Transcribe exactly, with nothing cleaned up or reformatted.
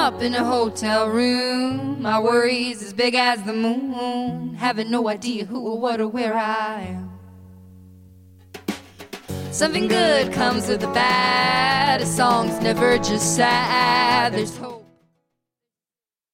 up in a hotel room. My worries as big as the moon, having no idea who or what or where I am. Something good comes with the bad. A song's never just sad. There's hope.